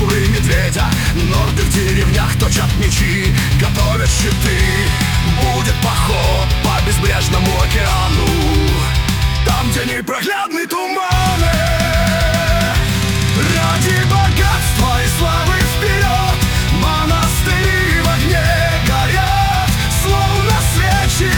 собаку и медведя. Норды в деревнях точат мечи, готовят щиты. Будет поход по безбрежному океану, там, где непроглядный туманы. Ради богатства и славы вперед, монастыри в огне горят, словно свечи.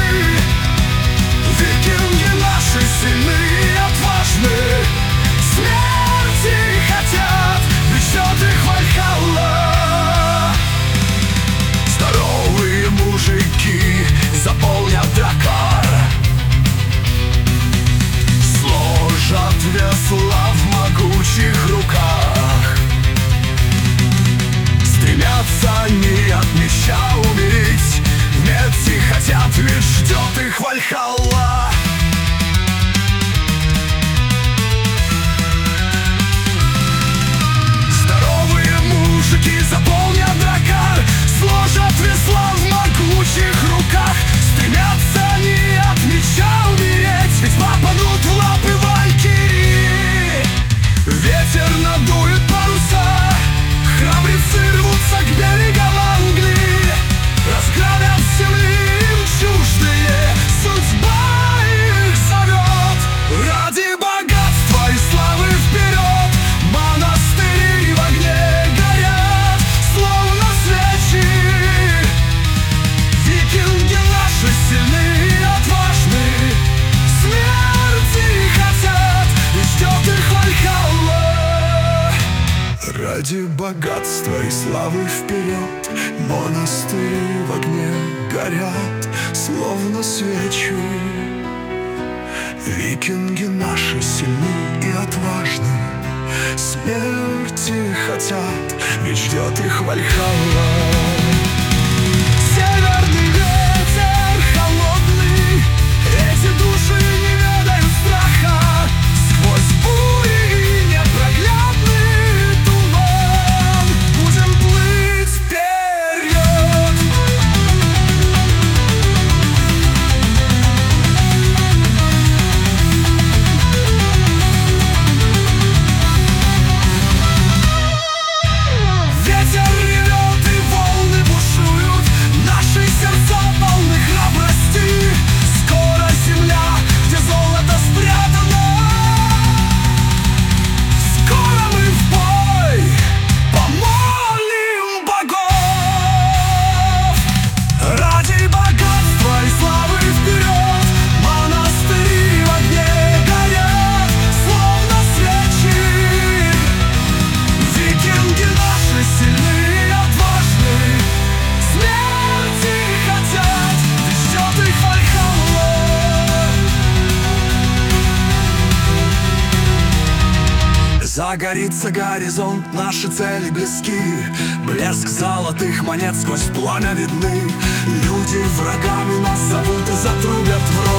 Викинги наши сильны и отважны, смерти хотят, ведь ждет их Вальхалла. Здоровые мужики заполнят дракар, сложат весла в могучих руках. Стремятся они от меча умереть, вместе хотят, ведь ждет их Вальхалла. Здоровые мужики заполнят дракар, сложат весла в могучих руках. Стремятся они от меча умереть, ведь попадут в лапы валькирии. Ветер надует паруса, храбрецы рвутся к берегам Англии. Разгромят силы им чуждые, судьба их зовет. Ради богатства и славы вперед, монастыри в огне горят, словно свечи. Викинги наши сильны и отважны, смерти хотят, и ждет их Вальхалла. Ради богатства и славы вперед, монастыри в огне горят, словно свечи. Викинги наши сильны и отважны, смерти хотят, ведь ждет их Вальхалла. Северный ветер холодный, эти души не ведают страха. Сквозь бури и непроглядный туман будем плыть вперед. Ветер ревет и волны бушуют, наши сердца полны храбрости. Скоро земля, где золото спрятано, скоро мы в бой помолим богов. Ради богатства и славы вперед, монастыри в огне горят, словно свечи. Викинги наши сильны и отважны, смерти хотят, ведь ждет их Вальхалла. Загорится горизонт, наши цели близки. Блеск золотых монет сквозь пламя видны. Люди врагами нас зовут и затрубят в рот.